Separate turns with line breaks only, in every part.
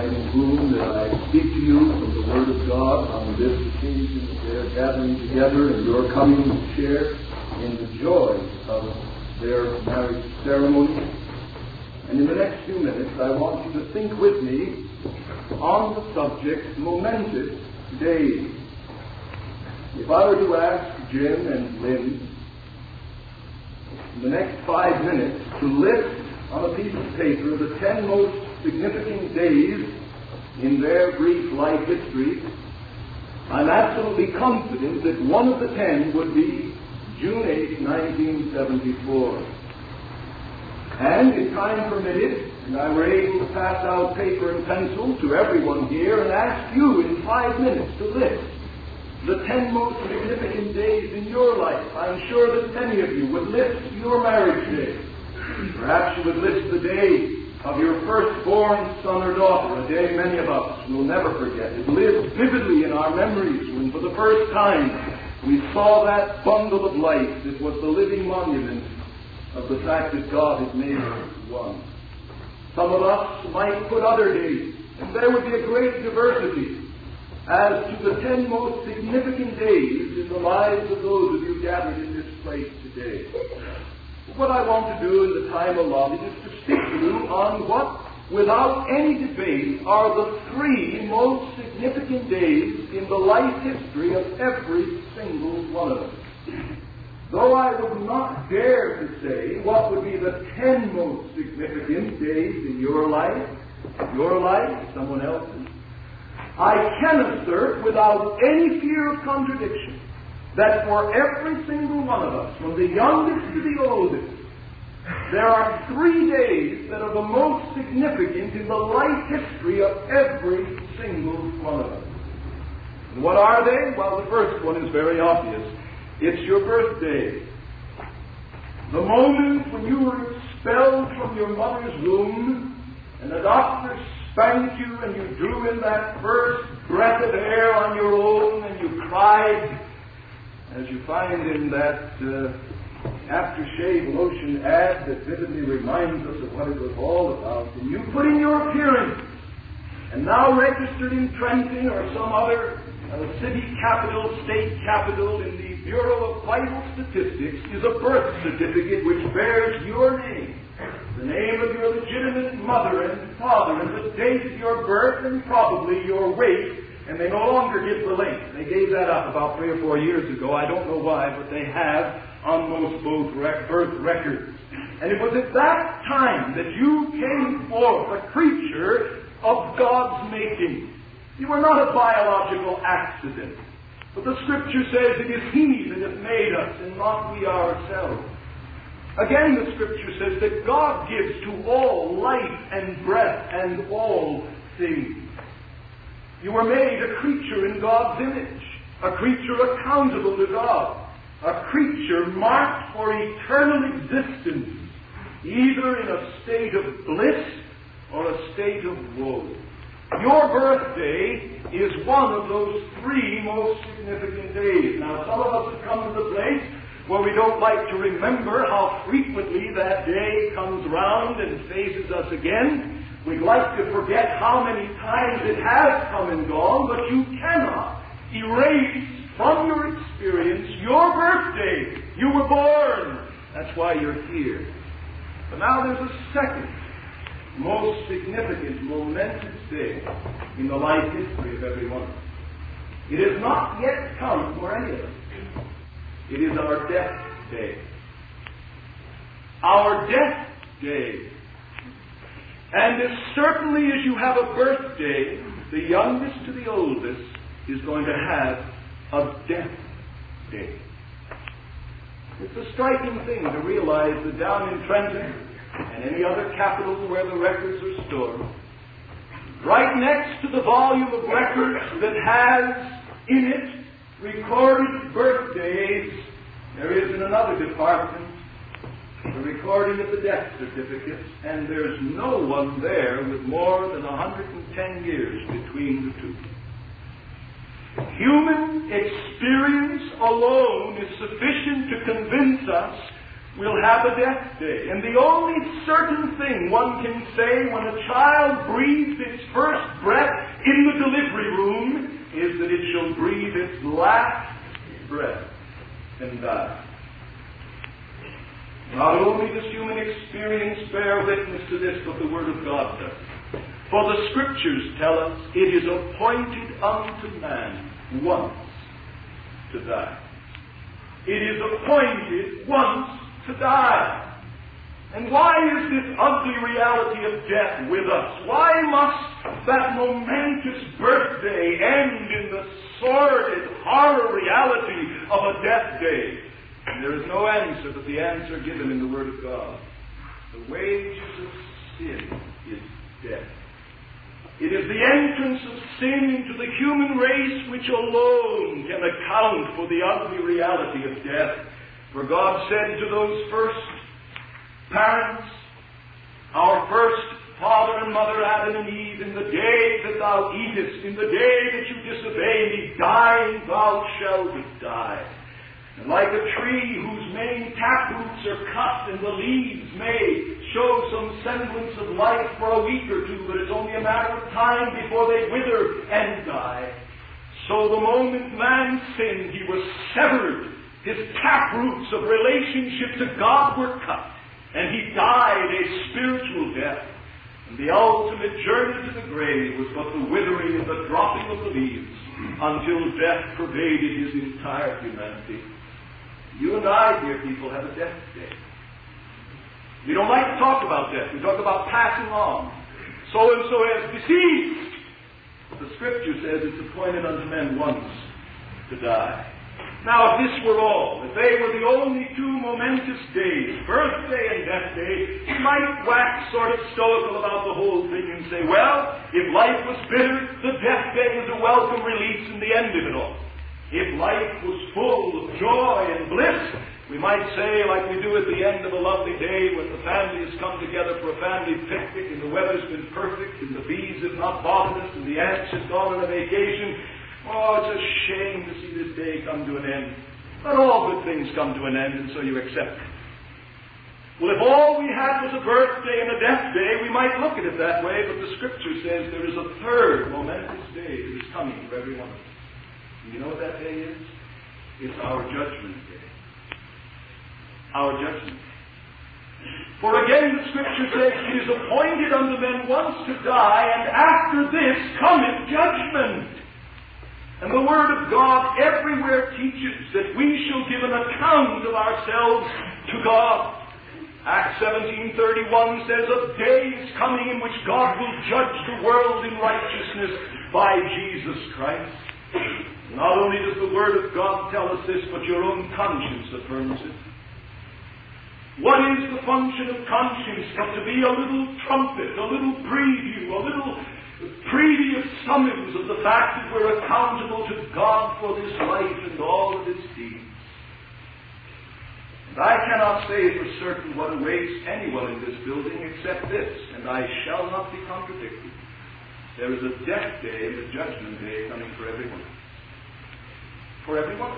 in whom that I speak to you from the Word of God on this occasion of their gathering together and your coming to share in the joy of their marriage ceremony. And in the next few minutes, I want you to think with me on the subject, momentous days. If I were to ask Jim and Lynn in the next 5 minutes to list on a piece of paper the 10 most significant days in their brief life history, I'm absolutely confident that one of the 10 would be June 8, 1974. And if time permitted, and I were able to pass out paper and pencil to everyone here and ask you in 5 minutes to list the 10 most significant days in your life, I'm sure that many of you would list your marriage day. Perhaps you would list the day of your firstborn son or daughter, a day many of us will never forget. It lives vividly in our memories when for the first time we saw that bundle of life that was the living monument of the fact that God had made us one. Some of us might put other days, and there would be a great diversity as to the 10 most significant days in the lives of those of you gathered in this place today. What I want to do in the time allotted is to speak to you on what, without any debate, are the 3 most significant days in the life history of every single one of us. Though I would not dare to say what would be the 10 most significant days in your life, someone else's, I can assert without any fear of contradiction that for every single one of us, from the youngest to the oldest, there are 3 days that are the most significant in the life history of every single one of us. And what are they? Well, the first one is very obvious. It's your birthday. The moment when you were expelled from your mother's womb and the doctor spanked you and you drew in that first breath of air on your own and you cried, as you find in that aftershave lotion ad that vividly reminds us of what it was all about. And you put in your appearance, and now registered in Trenton or some other city capital, state capital in the Bureau of Vital Statistics is a birth certificate which bears your name, the name of your legitimate mother and father, and the date of your birth and probably your weight. And they no longer give the length. They gave that up about 3 or 4 years ago. I don't know why, but they have on most both birth records. And it was at that time that you came forth a creature of God's making. You were not a biological accident. But the Scripture says it is He that hath made us, and not we ourselves. Again, the Scripture says that God gives to all life and breath and all things. You were made a creature in God's image, a creature accountable to God, a creature marked for eternal existence, either in a state of bliss or a state of woe. Your birthday is one of those 3 most significant days. Now, some of us have come to the place where we don't like to remember how frequently that day comes round and faces us again. We'd like to forget how many times it has come and gone, but you cannot erase from your experience your birthday. You were born. That's why you're here. But now there's a second most significant, momentous day in the life history of every one of us. It has not yet come for any of us. It is our death day. Our death day. And as certainly as you have a birthday, the youngest to the oldest is going to have a death day. It's a striking thing to realize that down in Trenton and any other capital where the records are stored, right next to the volume of records that has in it recorded birthdays, there is in another department the recording of the death certificates, and there's no one there with more than 110 years between the two. Human experience alone is sufficient to convince us will have a death day. And the only certain thing one can say when a child breathes its first breath in the delivery room is that it shall breathe its last breath and die. Not only does human experience bear witness to this, but the Word of God does. For the Scriptures tell us it is appointed unto man once to die. It is appointed once to die. And why is this ugly reality of death with us? Why must that momentous birthday end in the sordid horror reality of a death day? And there is no answer but the answer given in the Word of God. The wages of sin is death. It is the entrance of sin into the human race which alone can account for the ugly reality of death. For God said to those first parents, our first father and mother, Adam and Eve, in the day that thou eatest, in the day that you disobey me, dying thou shalt die. And like a tree whose main taproots are cut and the leaves may show some semblance of life for a week or two, but it's only a matter of time before they wither and die, so the moment man sinned, he was severed. His taproots of relationship to God were cut, and he died a spiritual death. And the ultimate journey to the grave was but the withering and the dropping of the leaves until death pervaded his entire humanity. You and I, dear people, have a death day. We don't like to talk about death. We talk about passing on. So-and-so has deceased. The Scripture says it's appointed unto men once to die. Now, if this were all, if they were the only two momentous days, birthday and death day, we might wax sort of stoical about the whole thing and say, well, if life was bitter, the death day is a welcome release and the end of it all. If life was full of joy and bliss, we might say, like we do at the end of a lovely day when the family has come together for a family picnic and the weather's been perfect and the bees have not bothered us and the ants have gone on a vacation, oh, it's a shame to see this day come to an end. But all good things come to an end, and so you accept it. Well, if all we had was a birthday and a death day, we might look at it that way, but the Scripture says there is a third momentous day that is coming for every one of us. And you know what that day is? It's our judgment day. Our judgment. For again the Scripture says, it is appointed unto men once to die, and after this cometh judgment. And the Word of God everywhere teaches that we shall give an account of ourselves to God. Acts 17:31 says, a day is coming in which God will judge the world in righteousness by Jesus Christ. Not only does the Word of God tell us this, but your own conscience affirms it. What is the function of conscience but to be a little trumpet, a little preview, a little previous summons of the fact that we're accountable to God for this life and all of its deeds. And I cannot say for certain what awaits anyone in this building except this, and I shall not be contradicted. There is a death day and a judgment day coming for everyone. For everyone.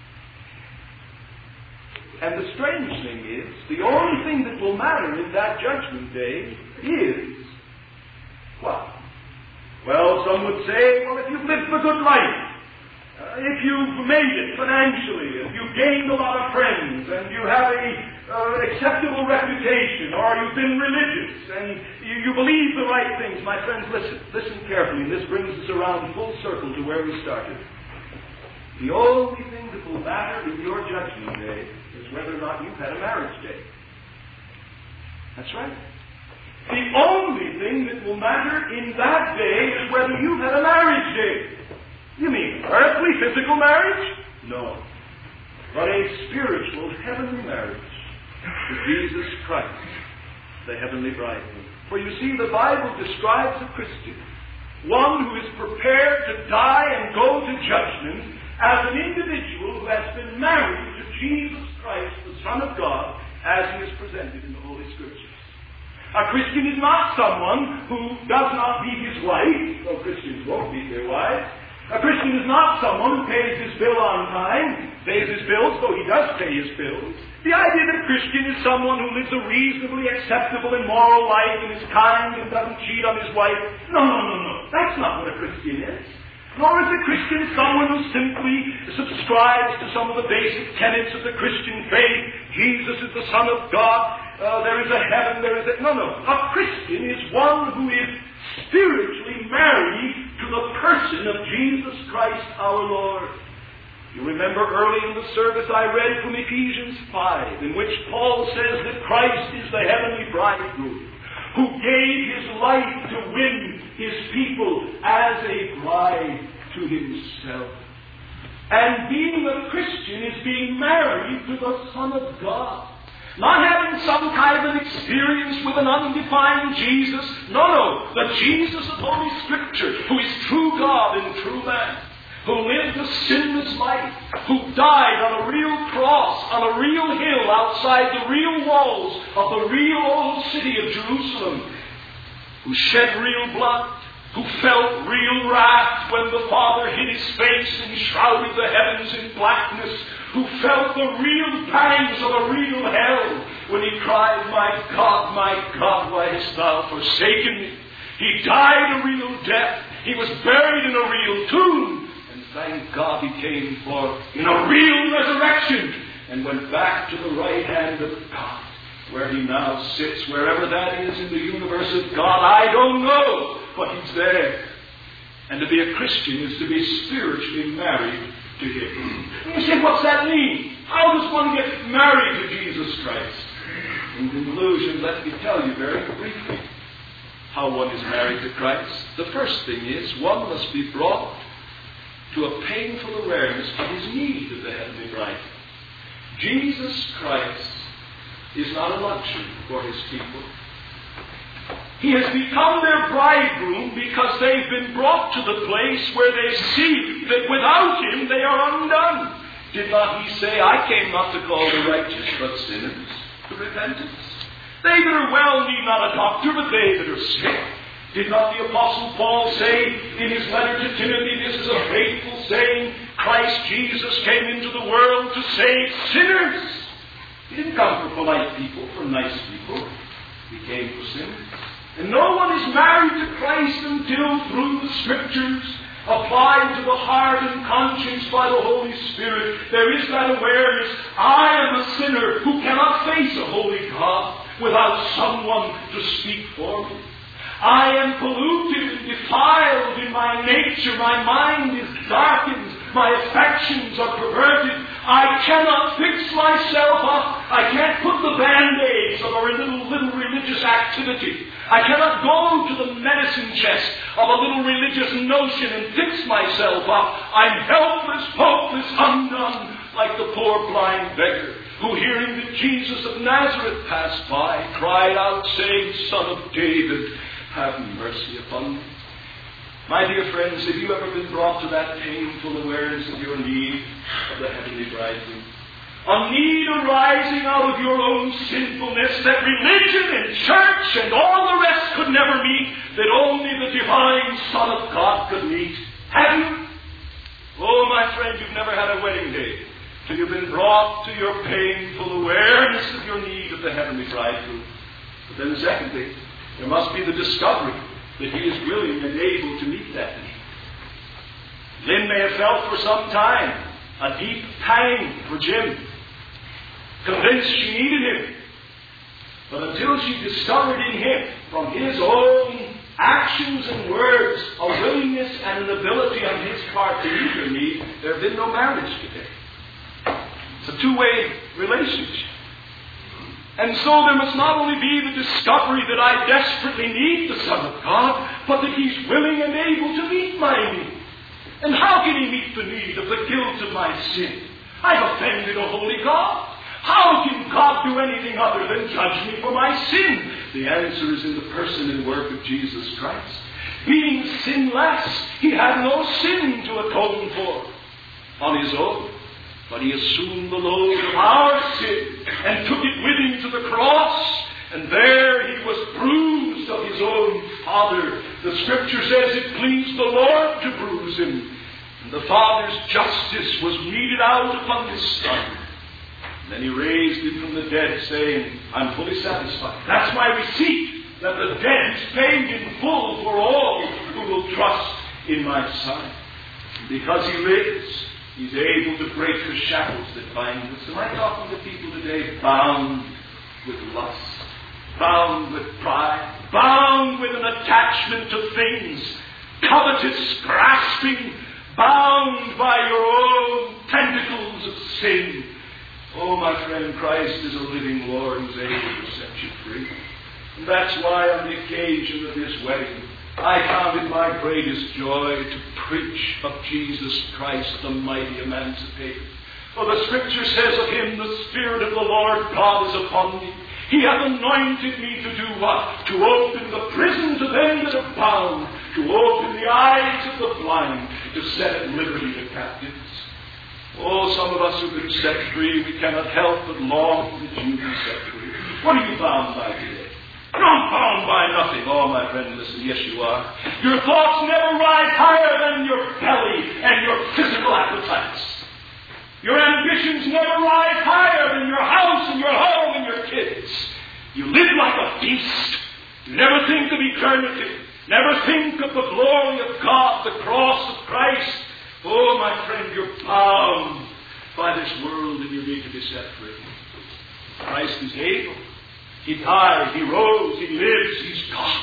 And the strange thing is, the only thing that will matter in that judgment day is what? Well, some would say, well, if you've lived a good life, if you've made it financially, if you've gained a lot of friends, and you have a acceptable reputation, or you've been religious, and you believe the right things, my friends, listen carefully. This brings us around full circle to where we started. The only thing that will matter in your judgment day is whether or not you've had a marriage day. That's right. The only thing that will matter in that day is whether you've had a marriage day. You mean earthly, physical marriage? No. But a spiritual, heavenly marriage with Jesus Christ, the heavenly bridegroom. For you see, the Bible describes a Christian, one who is prepared to die and go to judgment, as an individual who has been married to Jesus Christ, the Son of God, as he is presented in the Holy Scriptures. A Christian is not someone who does not beat his wife, though Christians won't beat their wives. A Christian is not someone who pays his bill on time.
pays his bills, though he does pay his bills. The idea that a Christian is someone who lives a reasonably acceptable and moral life and is kind and doesn't cheat on his wife. No. That's not what a Christian is. Nor is a Christian someone who simply subscribes to some of the basic tenets of the Christian faith. Jesus is the Son of God. There is a heaven, there is a... No. A Christian is one who is spiritually married to the person of Jesus Christ our Lord. You remember early in the service I read from Ephesians 5, in which Paul says that Christ is the heavenly bridegroom, who gave his life to win his people as a bride to himself. And being a Christian is being married to the Son of God. Not having some kind of an experience with an undefined Jesus. No. The Jesus of Holy Scripture, who is true God and true man, who lived a sinless life, who died on a real cross, on a real hill outside the real walls of the real old city of Jerusalem, who shed real blood, who felt real wrath when the Father hid his face and shrouded the heavens in blackness, who felt the real pangs of a real hell when he cried, my God, why hast thou forsaken me? He died a real death. He was buried in a real tomb. And thank God he came in a real resurrection and went back to the right hand of God, where he now sits, wherever that is in the universe of God. I don't know, but he's there. And to be a Christian is to be spiritually married to him. You say, what's that mean? How does one get married to Jesus Christ? In conclusion, let me tell you very briefly how one is married to Christ. The first thing is, one must be brought to a painful awareness of his need of the heavenly bride. Jesus Christ is not a luxury for his people. He has become their bridegroom because they've been brought to the place where they see that without him they are undone. Did not he say, I came not to call the righteous but sinners to repentance? They that are well need not a doctor, but they that are sick. Did not the Apostle Paul say in his letter to Timothy, this is a faithful saying, Christ Jesus came into the world to save sinners. He didn't come for polite people, for nice people. He came for sinners. And no one is married to Christ until through the Scriptures, applied to the heart and conscience by the Holy Spirit, there is that awareness, I am a sinner who cannot face a holy God without someone to speak for me. I am polluted and defiled in my nature. My mind is darkened. My affections are perverted. I cannot fix myself up. I can't put the band-aids of a little religious activity. I cannot go to the medicine chest of a little religious notion and fix myself up. I'm helpless, hopeless, undone, like the poor blind beggar who, hearing that Jesus of Nazareth passed by, cried out, saying, Son of David, have mercy upon me. My dear friends, have you ever been brought to that painful awareness of your need of the heavenly bridegroom? A need arising out of your own sinfulness that religion and church and all the rest could never meet, that only the divine Son of God could meet. Have you? Oh, my friend, you've never had a wedding day till you've been brought to your painful awareness of your need of the heavenly bridegroom. But then secondly, there must be the discovery that he is willing and able to meet that need. Lynn may have felt for some time a deep pang for Jim, convinced she needed him. But until she discovered in him, from his own actions and words, a willingness and an ability on his part to meet her need, there have been no marriage today. It's a two-way relationship. And so there must not only be the discovery that I desperately need the Son of God, but that he's willing and able to meet my need. And how can he meet the need of the guilt of my sin? I've offended a holy God. How can God do anything other than judge me for my sin? The answer is in the person and work of Jesus Christ. Being sinless, he had no sin to atone for on his own. But he assumed the load of our sin and took it with him to the cross. And there he was bruised of his own Father. The Scripture says it pleased the Lord to bruise him. And the Father's justice was meted out upon His Son. And then He raised Him from the dead, saying, I'm fully satisfied. That's my receipt, that the debt is paid in full for all who will trust in my Son. And because He lives, He's able to break the shackles that bind us. Am I talking to people today bound with lust, bound with pride, bound with an attachment to things, covetous, grasping, bound by your own tentacles of sin? Oh, my friend, Christ is a living Lord who's able to set you free. And that's why on the occasion of this wedding, I count it my greatest joy to preach of Jesus Christ, the mighty emancipator. For the Scripture says of Him, the Spirit of the Lord God is upon me. He hath anointed me to do what? To open the prison to them that are bound, to open the eyes of the blind, to set at liberty the captives. Oh, some of us who've been set free, we cannot help but long that you be set free. What are you bound by today? You're not bound by nothing. Oh, my friend, listen, yes you are. Your thoughts never rise higher than your belly and your physical appetites. Your ambitions never rise higher than your house and your home and your kids. You live like a beast. You never think of eternity. Never think of the glory of God, the cross of Christ. Oh, my friend, you're bound by this world and you need to be set free. Christ is able. He died, He rose, He lives, He's God.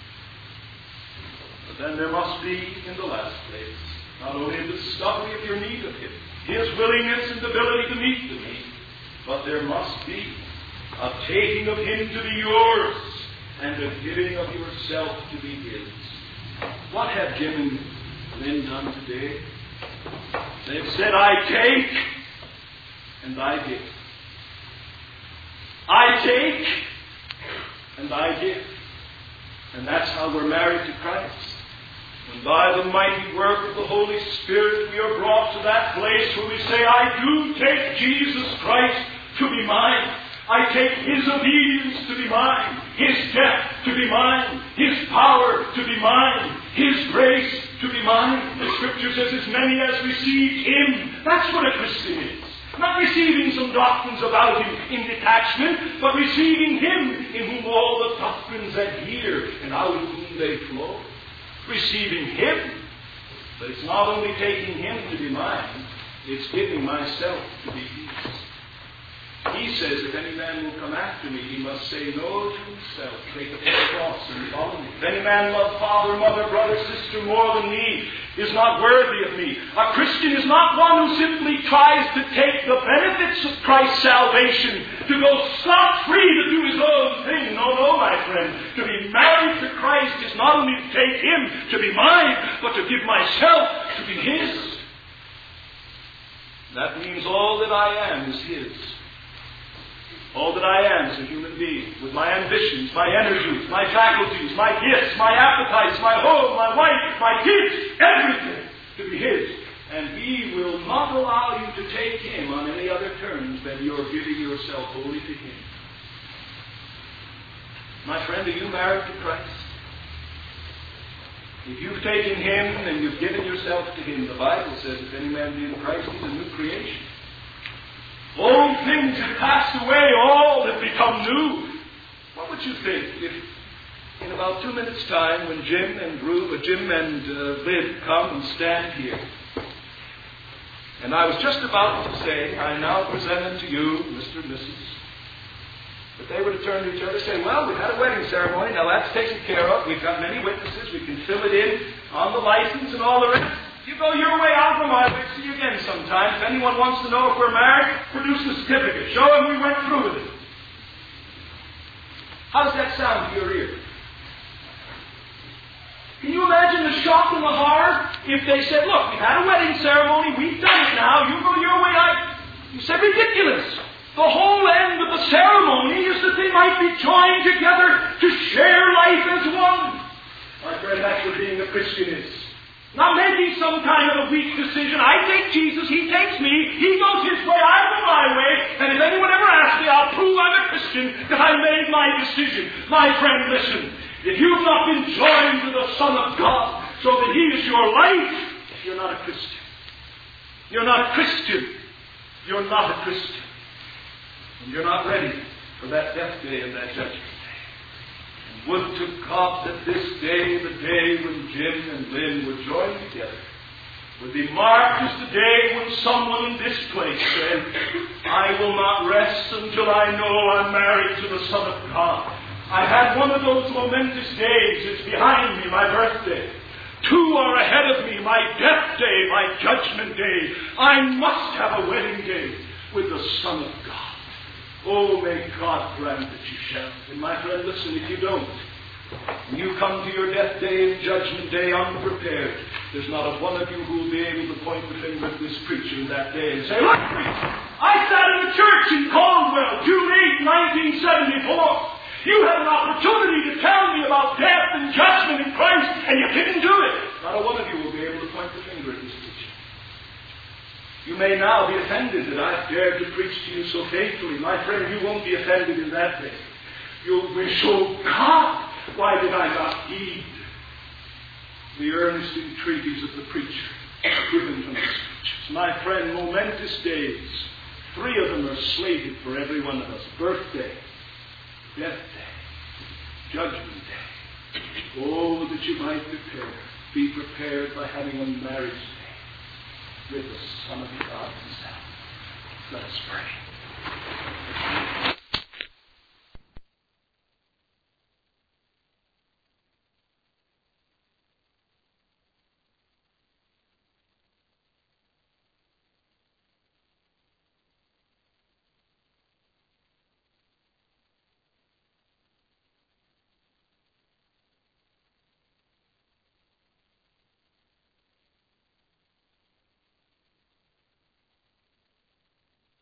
But then there must be, in the last place, not only a discovery of your need of Him, His willingness and ability to meet the need, but there must be a taking of Him to be yours and a giving of yourself to be His. What have Jim and Lynn done today? They've said, I take and I give. I take and I give. And that's how we're married to Christ. And by the mighty work of the Holy Spirit, we are brought to that place where we say, I do take Jesus Christ to be mine. I take His obedience to be mine, His death to be mine, His power to be mine, His grace to be mine. The Scripture says, as many as received Him. That's what a Christian is. Not receiving some doctrines about Him in detachment, but receiving Him in whom all the doctrines adhere and out of whom they flow. Receiving Him. But it's not only taking Him to be mine, it's giving myself to be His. He says, if any man will come after me, he must say no to himself, take up his cross and follow me. If any man love father, mother, brother, sister more than me, is not worthy of me. A Christian is not one who simply tries to take the benefits of Christ's salvation, to go scot-free to do his own thing. No, no, my friend. To be married to Christ is not only to take Him to be mine, but to give myself to be His. That means all that I am is His. All that I am as a human being, with my ambitions, my energies, my faculties, my gifts, my appetites, my home, my wife, my kids, everything to be His. And He will not allow you to take Him on any other terms than you're giving yourself wholly to Him. My friend, are you married to Christ? If you've taken Him and you've given yourself to Him, the Bible says, if any man be in Christ, he's a new creation. Old things have passed away, all have become new. What would you think if, in about 2 minutes' time, when Jim and Lynn come and stand here, and I was just about to say, I now present unto you, Mr. and Mrs., but they would have turned to each other and say, well, we've had a wedding ceremony, now that's taken care of, we've got many witnesses, we can fill it in on the license and all the rest. You go your way, I'll go my way. See you again sometime. If anyone wants to know if we're married, produce the certificate. Show them we went through with it. How does that sound to your ear? Can you imagine the shock and the horror if they said, look, we've had a wedding ceremony, we've done it now, you go your way, You said ridiculous. The whole end of the ceremony is that they might be joined together to share life as one. My friend, that's what being a Christian is. Not making some kind of a weak decision. I take Jesus, He takes me, He goes His way, I go my way, and if anyone ever asks me, I'll prove I'm a Christian, that I made my decision. My friend, listen. If you've not been joined to the Son of God, so that He is your life, you're not a Christian. You're not a Christian. You're not a Christian. And you're not ready for that death day and that judgment day. And would to God that this day, the day when Jim and Lynn were joined together, would be marked as the day when someone in this place said, I will not rest until I know I'm married to the Son of God. I had one of those momentous days. It's behind me, my birthday. 2 are ahead of me, my death day, my judgment day. I must have a wedding day with the Son of God. Oh, may God grant that you shall. And my friend, listen, if you don't, when you come to your death day and judgment day unprepared, there's not a one of you who will be able to point the finger at this preacher that day and say, look, I sat in a church in Caldwell, June 8, 1974. You had an opportunity to tell me about death and judgment in Christ, and you didn't do it. Not a one of you will be able to point the finger at this preacher. You may now be offended that I've dared to preach to you so faithfully. My friend, you won't be offended in that day. You'll wish, oh God, why did I not heed the earnest entreaties of the preacher given from the Scriptures? My friend, momentous days. 3 of them are slated for every one of us. Birthday, death day, judgment day. Oh, that you might be prepared by having a marriage day with the Son of God himself. Let us pray.